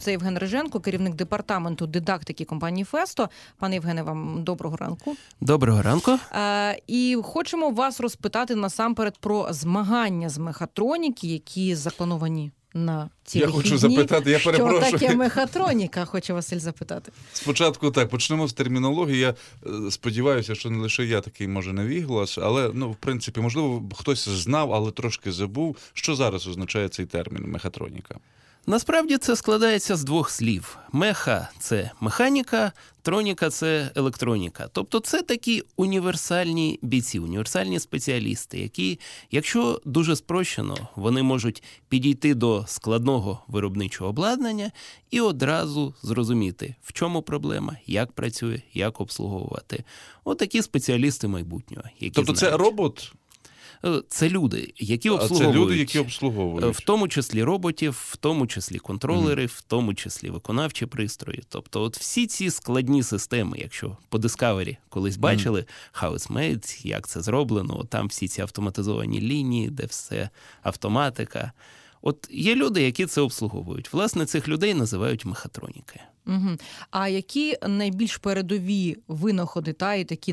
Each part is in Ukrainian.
це Євген Риженко, керівник департаменту дидактики компанії «Фесто». Пане Євгене, вам доброго ранку. Доброго ранку. І хочемо вас розпитати насамперед про змагання з мехатроніки, які заплановані на ці вихідні. Я хочу запитати, я перепрошую. Що таке мехатроніка, хоче Василь запитати. Спочатку так, почнемо з термінології. Я сподіваюся, що не лише я такий, може, невіглас, але, в принципі, можливо, хтось знав, але трошки забув. Що зараз означає цей термін мехатроніка? Насправді це складається з двох слів. Меха – це механіка, троніка – це електроніка. Тобто це такі універсальні бійці, універсальні спеціалісти, які, якщо дуже спрощено, вони можуть підійти до складного виробничого обладнання і одразу зрозуміти, в чому проблема, як працює, як обслуговувати. Отакі спеціалісти майбутнього. Тобто це робот? Це люди, які обслуговують. А це люди, які обслуговують. В тому числі роботів, в тому числі контролери, в тому числі виконавчі пристрої. Тобто от всі ці складні системи, якщо по Discovery колись бачили, how it's made, як це зроблено, там всі ці автоматизовані лінії, де все автоматика. От є люди, які це обслуговують. Власне, цих людей називають мехатроніки. Угу. А які найбільш передові винаходи і такі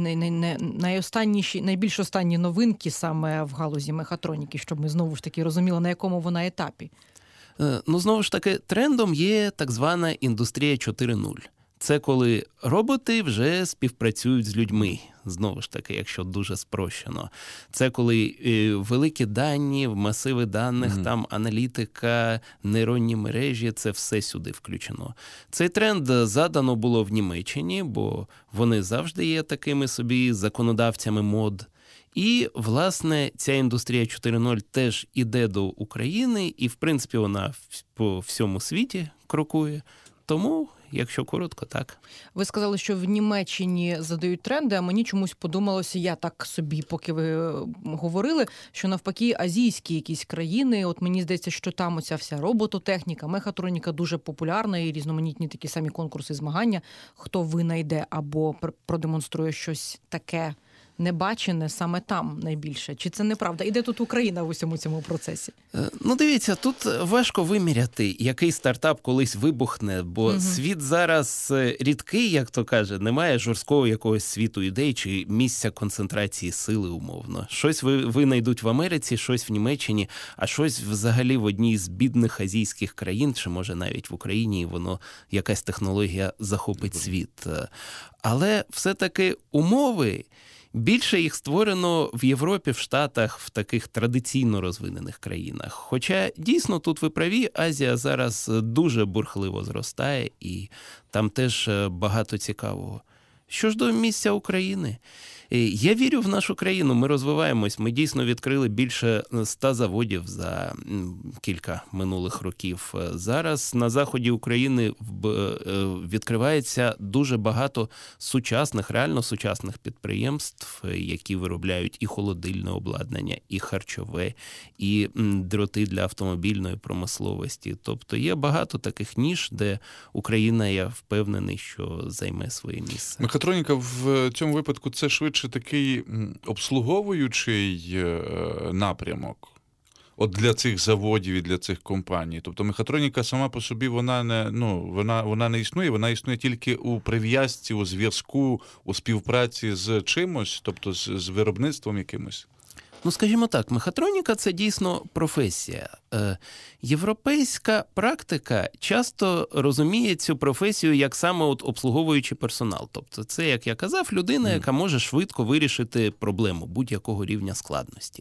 найбільш останні новинки саме в галузі мехатроніки, щоб ми знову ж таки розуміли, на якому вона етапі? Знову ж таки, трендом є так звана індустрія 4.0. Це коли роботи вже співпрацюють з людьми. Знову ж таки, якщо дуже спрощено. Це коли великі дані, масиви даних, там аналітика, нейронні мережі, це все сюди включено. Цей тренд задано було в Німеччині, бо вони завжди є такими собі законодавцями мод. І, власне, ця індустрія 4.0 теж іде до України, і, в принципі, вона по всьому світі крокує. Тому, якщо коротко, так. Ви сказали, що в Німеччині задають тренди, а мені чомусь подумалося, я так собі, поки ви говорили, що навпаки азійські якісь країни, от мені здається, що там оця вся робототехніка, мехатроніка дуже популярна і різноманітні такі самі конкурси, змагання. Хто винайде або продемонструє щось таке небачене саме там найбільше. Чи це неправда? І де тут Україна в усьому цьому процесі? Дивіться, тут важко виміряти, який стартап колись вибухне, бо світ зараз рідкий, як то каже, немає жорсткого якогось світу ідей чи місця концентрації сили умовно. Щось винайдуть в Америці, щось в Німеччині, а щось взагалі в одній з бідних азійських країн, чи може навіть в Україні, і воно якась технологія захопить світ. Але все-таки умови, більше їх створено в Європі, в Штатах, в таких традиційно розвинених країнах. Хоча, дійсно, тут ви праві, Азія зараз дуже бурхливо зростає, і там теж багато цікавого. Що ж до місця України? Я вірю в нашу країну, ми розвиваємось, ми дійсно відкрили більше 100 заводів за кілька минулих років. Зараз на заході України відкривається дуже багато сучасних, реально сучасних підприємств, які виробляють і холодильне обладнання, і харчове, і дроти для автомобільної промисловості. Тобто є багато таких ніш, де Україна, я впевнений, що займе своє місце. Мехатроніка в цьому випадку це швидше такий обслуговуючий напрямок от для цих заводів і для цих компаній. Тобто мехатроніка сама по собі вона не існує, вона існує тільки у прив'язці, у зв'язку, у співпраці з чимось, тобто з виробництвом якимось. Скажімо так, мехатроніка – це дійсно професія. Європейська практика часто розуміє цю професію як саме обслуговуючий персонал. Тобто це, як я казав, людина, яка може швидко вирішити проблему будь-якого рівня складності.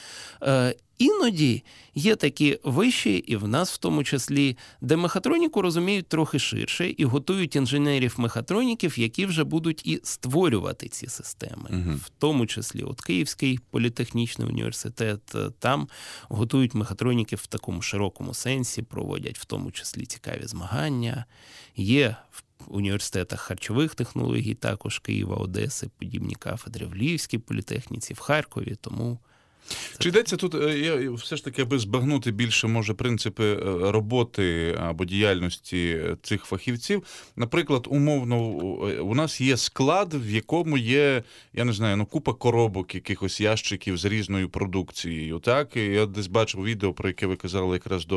Іноді є такі виші, і в нас в тому числі, де мехатроніку розуміють трохи ширше і готують інженерів-мехатроніків, які вже будуть і створювати ці системи. В тому числі от Київський політехнічний університет, там готують мехатроніків в такому широкому сенсі, проводять в тому числі цікаві змагання. Є в університетах харчових технологій також Києва, Одеси, подібні кафедри в Львівській політехніці, в Харкові, тому Чи йдеться тут, я все ж таки, аби збагнути більше, може, принципи роботи або діяльності цих фахівців. Наприклад, умовно, у нас є склад, в якому є, я не знаю, купа коробок, якихось ящиків з різною продукцією, так? І я десь бачив відео, про яке ви казали якраз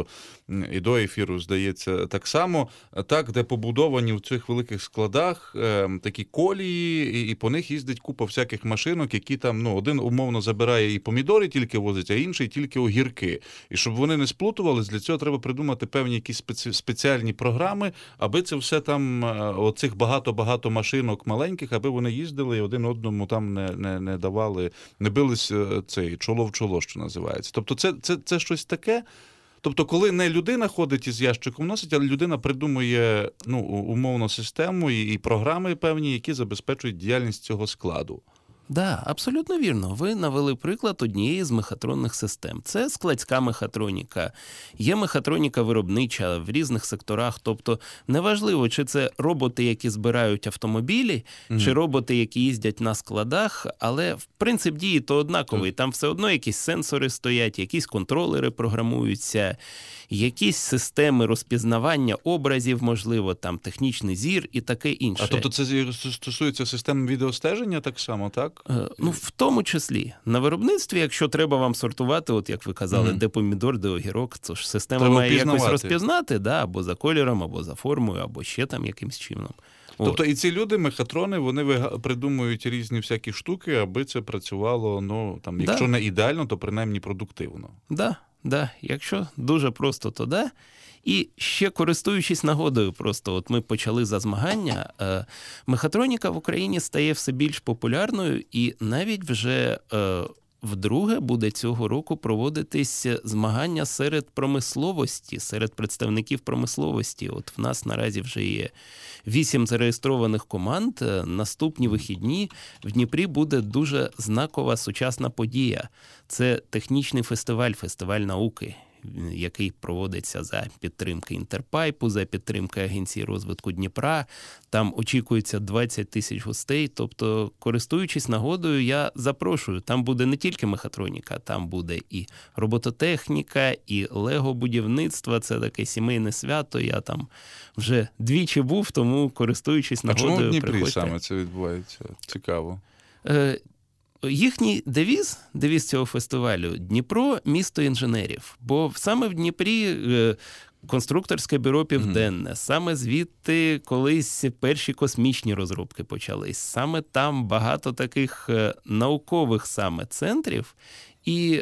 і до ефіру, здається, так само, так, де побудовані в цих великих складах такі колії, і по них їздить купа всяких машинок, які там, один умовно забирає і помідори тільки возить, а інший тільки огірки. І щоб вони не сплутувались, для цього треба придумати певні якісь спеціальні програми, аби це все там, оцих багато-багато машинок маленьких, аби вони їздили і один одному там не давали, не бились чоло в чоло, що називається. Тобто це щось таке. Тобто, коли не людина ходить із ящиком носить, а людина придумує, умовно, систему і програми певні, які забезпечують діяльність цього складу. Да, абсолютно вірно. Ви навели приклад однієї з мехатронних систем. Це складська мехатроніка. Є мехатроніка виробнича в різних секторах. Тобто неважливо, чи це роботи, які збирають автомобілі, чи роботи, які їздять на складах, але принцип дії то однаковий. Там все одно якісь сенсори стоять, якісь контролери програмуються, якісь системи розпізнавання образів, можливо, там технічний зір і таке інше. А тобто це стосується систем відеостеження так само, так? В тому числі. На виробництві, якщо треба вам сортувати, от як ви казали, де помідор, де огірок, то ж система треба має якось розпізнати, або за кольором, або за формою, або ще там якимсь чином. Тобто і ці люди, мехатрони, вони придумують різні всякі штуки, аби це працювало, якщо не ідеально, то принаймні продуктивно. Да. Якщо дуже просто, то да. І ще користуючись нагодою, просто от ми почали за змагання, мехатроніка в Україні стає все більш популярною, і навіть вже вдруге буде цього року проводитись змагання серед промисловості, серед представників промисловості. От в нас наразі вже є 8 зареєстрованих команд. Наступні вихідні в Дніпрі буде дуже знакова сучасна подія. Це технічний фестиваль науки, який проводиться за підтримки Інтерпайпу, за підтримки Агенції розвитку Дніпра. Там очікується 20 тисяч гостей. Тобто, користуючись нагодою, я запрошую. Там буде не тільки мехатроніка, там буде і робототехніка, і лего-будівництво. Це таке сімейне свято. Я там вже двічі був, тому користуючись нагодою, приходьте. А чому в Дніпрі приходьте. саме це відбувається? Цікаво. Їхній девіз цього фестивалю – Дніпро – місто інженерів. Бо саме в Дніпрі конструкторське бюро «Південне», саме звідти колись перші космічні розробки почались. Саме там багато таких наукових саме центрів. І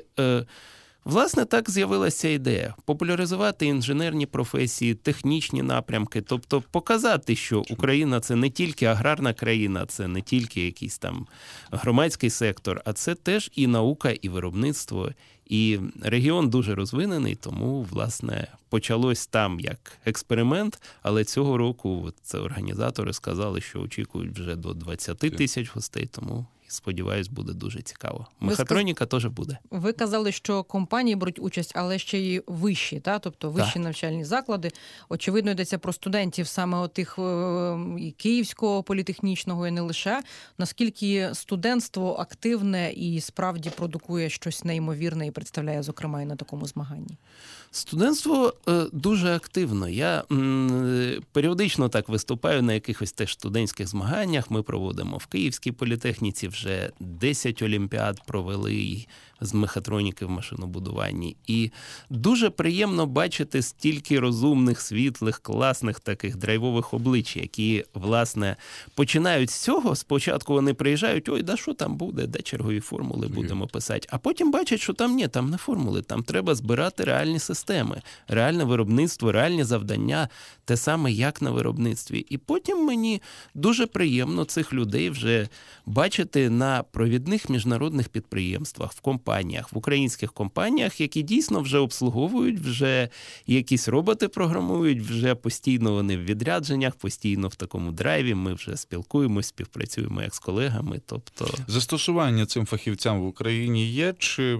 власне, так з'явилася ідея – популяризувати інженерні професії, технічні напрямки, тобто показати, що Україна – це не тільки аграрна країна, це не тільки якийсь там громадський сектор, а це теж і наука, і виробництво. І регіон дуже розвинений, тому, власне, почалось там як експеримент, але цього року це організатори сказали, що очікують вже до 20 тисяч гостей, тому... Сподіваюсь, буде дуже цікаво. Мехатроніка теж буде. Ви казали, що компанії беруть участь, але ще й вищі, тобто вищі навчальні заклади. Очевидно, йдеться про студентів саме отих і Київського політехнічного, і не лише. Наскільки студентство активне і справді продукує щось неймовірне і представляє, зокрема, і на такому змаганні? Студентство дуже активно. Я періодично так виступаю на якихось теж студентських змаганнях. Ми проводимо в Київській політехніці, вже 10 олімпіад провели з мехатроніки в машинобудуванні. І дуже приємно бачити стільки розумних, світлих, класних таких драйвових облич, які, власне, починають з цього. Спочатку вони приїжджають, що там буде, де чергові формули будемо писати. А потім бачать, що там не формули, там треба збирати реальні системи, реальне виробництво, реальні завдання, те саме, як на виробництві. І потім мені дуже приємно цих людей вже бачити на провідних міжнародних підприємствах, в компаніях, в українських компаніях, які дійсно вже обслуговують, вже якісь роботи програмують, вже постійно вони в відрядженнях, постійно в такому драйві, ми вже спілкуємось, співпрацюємо як з колегами. Тобто... Застосування цим фахівцям в Україні є, чи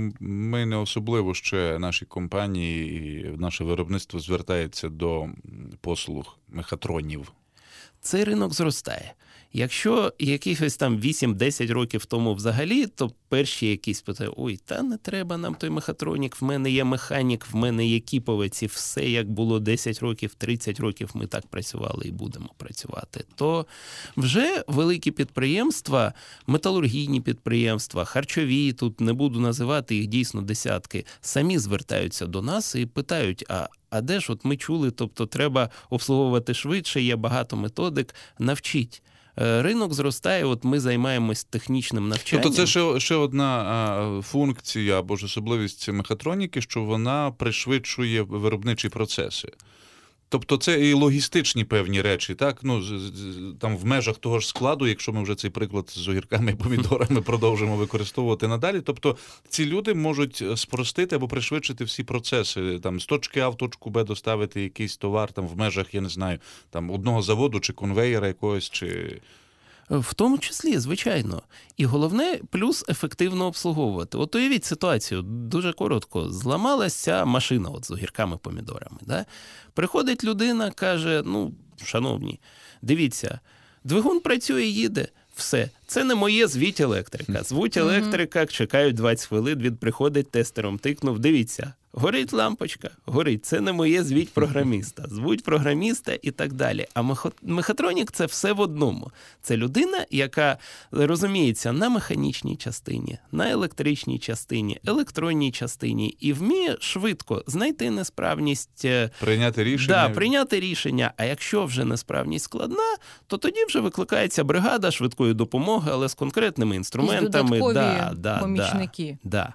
ми не особливо ще наші компанії і наше виробництво звертається до послуг мехатронів? цей ринок зростає. Якщо якихось там 8-10 років тому взагалі, то перші якісь питають, ой, та не треба нам той мехатронік, в мене є механік, в мене є кіповець, і все як було 10 років, 30 років ми так працювали і будемо працювати. То вже великі підприємства, металургійні підприємства, харчові, тут не буду називати їх дійсно десятки, самі звертаються до нас і питають, а де ж от ми чули, тобто треба обслуговувати швидше, є багато методик, навчіть. Ринок зростає, от ми займаємось технічним навчанням. Тобто це ще одна функція або ж особливість мехатроніки, що вона пришвидшує виробничі процеси. Тобто це і логістичні певні речі, так? Ну, там в межах того ж складу, якщо ми вже цей приклад з огірками і помідорами продовжимо використовувати надалі, тобто ці люди можуть спростити або пришвидшити всі процеси, там з точки А в точку Б доставити якийсь товар там в межах, я не знаю, там одного заводу чи конвеєра якогось, чи... В тому числі, звичайно. І головне, плюс ефективно обслуговувати. От уявіть ситуацію, дуже коротко. Зламалася ця машина от з огірками-помідорами. Да? Приходить людина, каже, ну, шановні, дивіться, двигун працює, їде, все. Це не моє, звіть електрика. Звуть електрика, чекають 20 хвилин, він приходить, тестером тикнув, дивіться, горить лампочка, горить. Це не моє, звіть програміста. Звуть програміста і так далі. А мехатронік – це все в одному. Це людина, яка розуміється на механічній частині, на електричній частині, електронній частині і вміє швидко знайти несправність. Прийняти рішення. Да, прийняти рішення. А якщо вже несправність складна, то тоді вже викликається бригада швидкої допомоги, але з конкретними інструментами. І додаткові помічники. Да.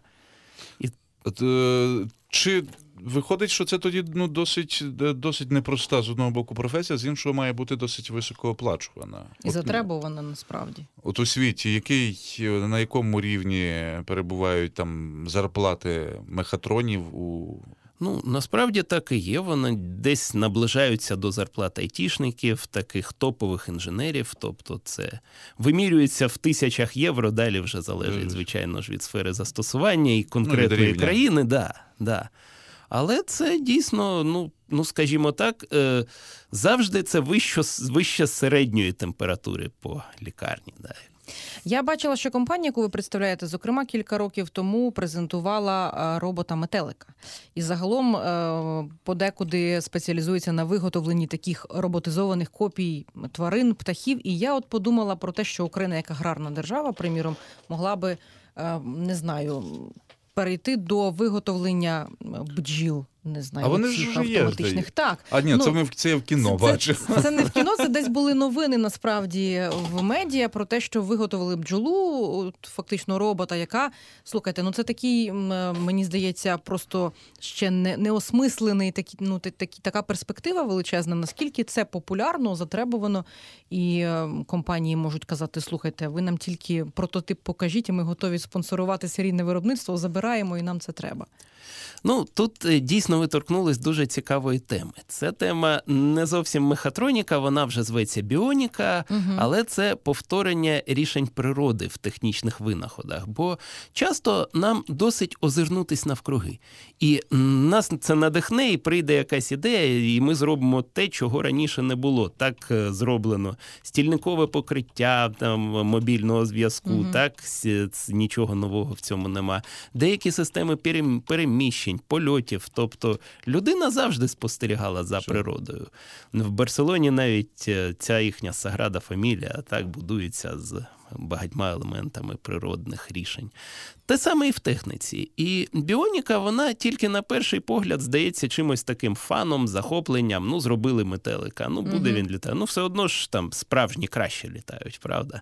Чи виходить, що це тоді досить непроста з одного боку професія, з іншого має бути досить високооплачувана? І затребувана насправді. От у світі, на якому рівні перебувають там зарплати мехатронів Ну, насправді так і є. Вони десь наближаються до зарплат айтішників, таких топових інженерів. Тобто це вимірюється в тисячах євро, далі вже залежить, звичайно ж, від сфери застосування і конкретної країни. Да. Але це дійсно, скажімо так, завжди це вище середньої температури по лікарні. Да. Я бачила, що компанія, яку ви представляєте, зокрема, кілька років тому презентувала робота-метелика. І загалом подекуди спеціалізується на виготовленні таких роботизованих копій тварин, птахів. І я от подумала про те, що Україна, як аграрна держава, приміром, могла би, не знаю, перейти до виготовлення бджіл. Не знаю, а вони ж вже автоматичних. Так. А ні, це я в кіно бачив. Це не в кіно, це десь були новини, насправді, в медіа про те, що виготовили бджолу, фактично робота, яка, слухайте, це такий, мені здається, просто ще не осмислений, така перспектива величезна, наскільки це популярно, затребувано, і компанії можуть казати, слухайте, ви нам тільки прототип покажіть, і ми готові спонсорувати серійне виробництво, забираємо, і нам це треба. Тут дійсно ви торкнулись дуже цікавої теми. Це тема не зовсім мехатроніка, вона вже зветься біоніка, але це повторення рішень природи в технічних винаходах. Бо часто нам досить озирнутись навкруги. І нас це надихне, і прийде якась ідея, і ми зробимо те, чого раніше не було. Так зроблено стільникове покриття там, мобільного зв'язку, так нічого нового в цьому нема. Деякі системи переміщень, польотів. Тобто людина завжди спостерігала за природою. В Барселоні навіть ця їхня Саграда Фамілія так будується з багатьма елементами природних рішень. Те саме і в техніці. І біоніка, вона тільки на перший погляд здається чимось таким фаном, захопленням. Зробили метелика, буде він літати. Все одно ж там справжні краще літають, правда?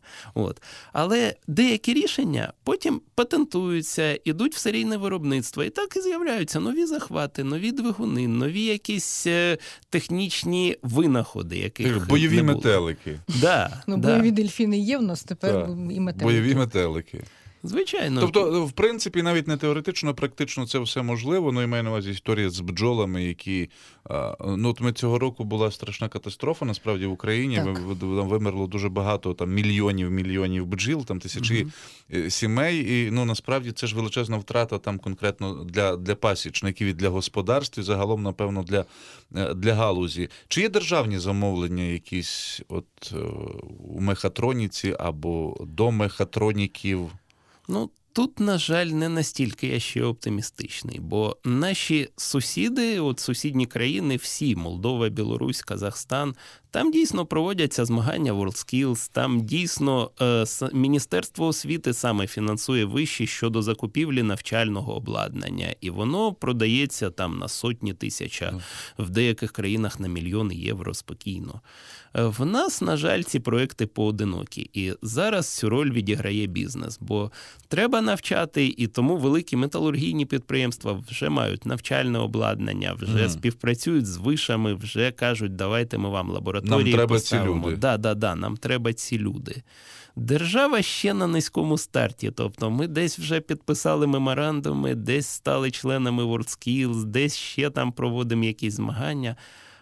Але деякі рішення потім патентуються, ідуть в серійне виробництво. І так і з'являються нові захвати, нові двигуни, нові якісь технічні винаходи, яких бойові не було. Метелики. Да, бойові дельфіни є в нас, тепер і метелики. Бойові метелики. Звичайно. Тобто, в принципі, навіть не теоретично, а практично це все можливо. Ну, і маю на увазі історія з бджолами, які... Ну, от ми цього року була страшна катастрофа, насправді, в Україні. Вимерло дуже багато, там, мільйонів бджіл, там, тисячі сімей. І, ну, насправді, це ж величезна втрата там конкретно для пасічників і для господарств, і загалом, напевно, для галузі. Чи є державні замовлення якісь от у мехатроніці або до мехатроніків? Ну, тут, на жаль, не настільки я ще оптимістичний, бо наші сусіди, от сусідні країни, всі, Молдова, Білорусь, Казахстан, там дійсно проводяться змагання WorldSkills, там дійсно Міністерство освіти саме фінансує виші щодо закупівлі навчального обладнання, і воно продається там на сотні тисяч, а в деяких країнах на мільйони євро спокійно. В нас, на жаль, ці проекти поодинокі, і зараз цю роль відіграє бізнес, бо треба навчати, і тому великі металургійні підприємства вже мають навчальне обладнання, вже співпрацюють з вишами, вже кажуть, давайте ми вам лабораторії поставимо. Ці люди. Нам треба ці люди. Держава ще на низькому старті, тобто ми десь вже підписали меморандуми, десь стали членами WorldSkills, десь ще там проводимо якісь змагання.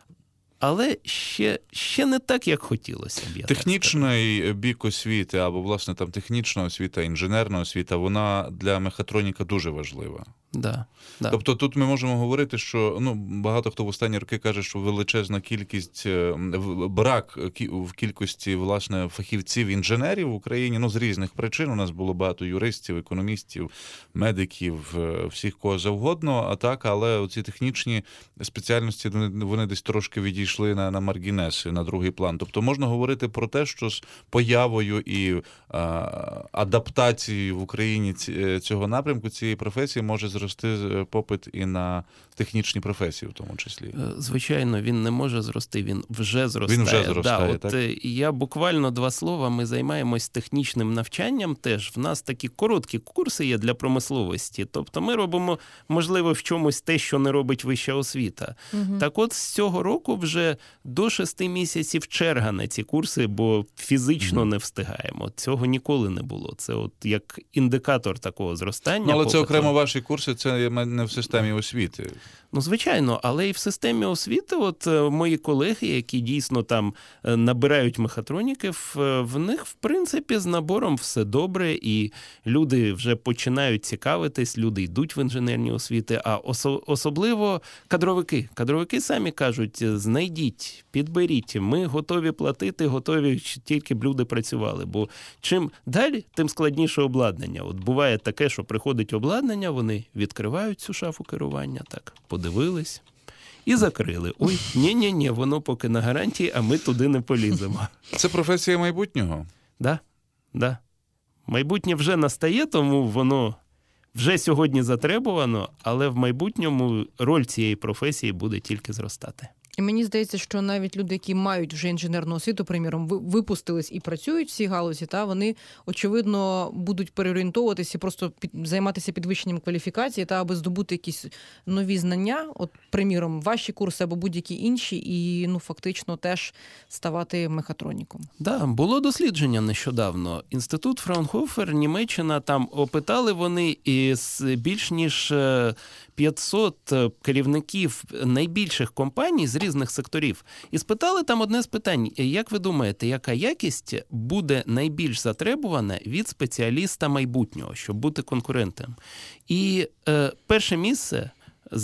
Але ще не так, як хотілося б. Технічний бік освіти, або, власне, там технічна освіта, інженерна освіта, вона для мехатроніка дуже важлива. Да. Тобто тут ми можемо говорити, що багато хто в останні роки каже, що величезна кількість, брак в кількості, власне, фахівців, інженерів в Україні, з різних причин. У нас було багато юристів, економістів, медиків, всіх кого завгодно, але оці технічні спеціальності, вони десь трошки відійшли на маргінес, на другий план. Тобто можна говорити про те, що з появою і адаптацією в Україні цього напрямку, цієї професії може зрости попит і на технічні професії в тому числі. Звичайно, він не може зрости, він вже зростає. Він вже зростає, так? Я буквально 2 слова, ми займаємось технічним навчанням теж. В нас такі короткі курси є для промисловості. Тобто ми робимо, можливо, в чомусь те, що не робить вища освіта. Так от з цього року вже до 6 місяців черга на ці курси, бо фізично не встигаємо. Цього ніколи не було. Це от як індикатор такого зростання. Але це окремо ваші курси, це не в системі освіти. Звичайно, але і в системі освіти, от мої колеги, які дійсно там набирають мехатроніків, в них, в принципі, з набором все добре, і люди вже починають цікавитись, люди йдуть в інженерні освіти, а особливо кадровики. Кадровики самі кажуть, знайдіть, підберіть, ми готові платити, готові, тільки б люди працювали, бо чим далі, тим складніше обладнання. От буває таке, що приходить обладнання, вони відкривають цю шафу керування, так, подивились і закрили. Ой, ні, воно поки на гарантії, а ми туди не поліземо. Це професія майбутнього? Да. Майбутнє вже настає, тому воно вже сьогодні затребувано, але в майбутньому роль цієї професії буде тільки зростати. І мені здається, що навіть люди, які мають вже інженерну освіту, приміром, випустились і працюють в цій галузі, вони, очевидно, будуть переорієнтовуватися і просто займатися підвищенням кваліфікації, аби здобути якісь нові знання, от, приміром, ваші курси або будь-які інші, і, фактично, теж ставати мехатроніком. Да, було дослідження нещодавно. Інститут Фраунхофер, Німеччина, там опитали вони із більш ніж 500 керівників найбільших компаній з різних секторів. І спитали там одне з питань. Як ви думаєте, яка якість буде найбільш затребувана від спеціаліста майбутнього, щоб бути конкурентом? І перше місце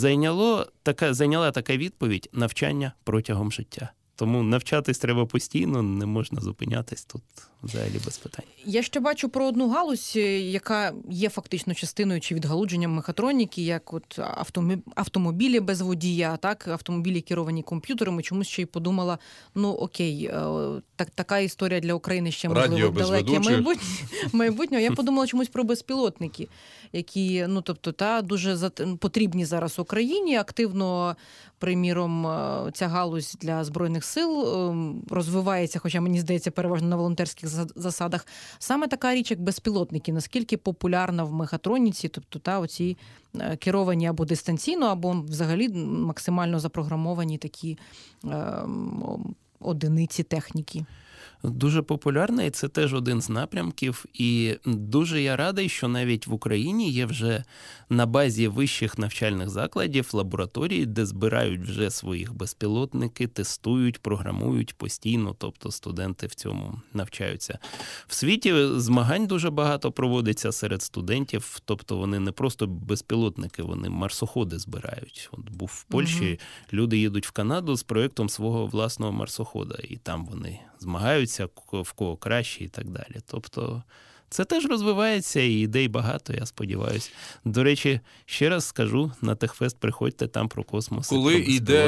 зайняла така відповідь – навчання протягом життя. Тому навчатись треба постійно, не можна зупинятись тут взагалі без питань. Я ще бачу про одну галузь, яка є фактично частиною чи відгалудженням мехатроніки, як от автомобілі без водія, так, автомобілі керовані комп'ютерами. Чомусь ще й подумала, окей, така історія для України ще, можливо, далеке майбутнього. Я подумала чомусь про безпілотники, які, дуже потрібні зараз Україні, активно, приміром, ця галузь для Збройних сил розвивається, хоча, мені здається, переважно на волонтерських засадах. Саме така річ, як безпілотники, наскільки популярна в мехатроніці, тобто оці керовані або дистанційно, або взагалі максимально запрограмовані такі одиниці техніки. Дуже популярна, і це теж один з напрямків. І дуже я радий, що навіть в Україні є вже на базі вищих навчальних закладів лабораторії, де збирають вже своїх безпілотники, тестують, програмують постійно, тобто студенти в цьому навчаються. В світі змагань дуже багато проводиться серед студентів, тобто вони не просто безпілотники, вони марсоходи збирають. От був в Польщі, люди їдуть в Канаду з проєктом свого власного марсохода, і там вони змагаються, в кого краще і так далі. Тобто це теж розвивається, і ідей багато, я сподіваюся. До речі, ще раз скажу, на Техфест приходьте, там про космос. Коли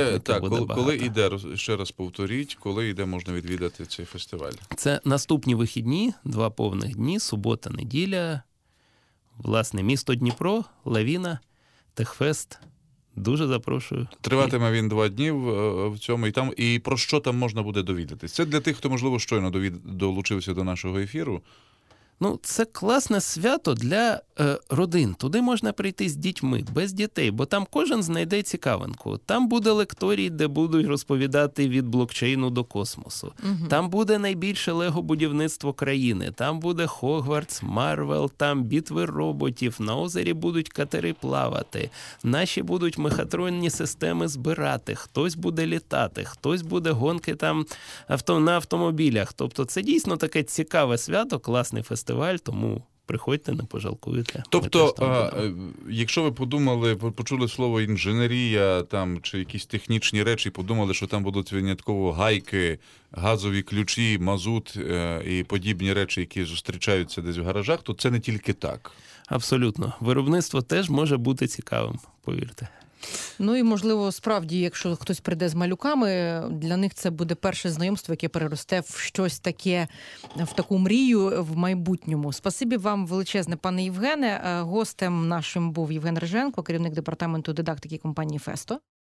іде, ще раз повторіть, коли іде, можна відвідати цей фестиваль? Це наступні вихідні, 2 повних дні, субота, неділя. Власне, місто Дніпро, Лавіна, Техфест. Дуже запрошую. Триватиме він 2 дні в цьому, і про що там можна буде довідатись? Це для тих, хто, можливо, щойно долучився до нашого ефіру. Це класне свято для родин. Туди можна прийти з дітьми, без дітей, бо там кожен знайде цікавинку. Там буде лекторій, де будуть розповідати від блокчейну до космосу. Угу. Там буде найбільше лего-будівництво країни. Там буде Хогвартс, Марвел, там битви роботів, на озері будуть катери плавати. Наші будуть мехатронні системи збирати, хтось буде літати, хтось буде гонки там на автомобілях. Тобто це дійсно таке цікаве свято, класний фестиваль, тому приходьте, не пожалкуєте. Тобто, якщо ви почули слово інженерія там, чи якісь технічні речі, подумали, що там будуть винятково гайки, газові ключі, мазут і подібні речі, які зустрічаються десь в гаражах, то це не тільки так. Абсолютно. Виробництво теж може бути цікавим, повірте. І, можливо, справді, якщо хтось прийде з малюками, для них це буде перше знайомство, яке переросте в щось таке, в таку мрію в майбутньому. Спасибі вам величезне, пане Євгене. Гостем нашим був Євген Риженко, керівник департаменту дидактики компанії «Фесто».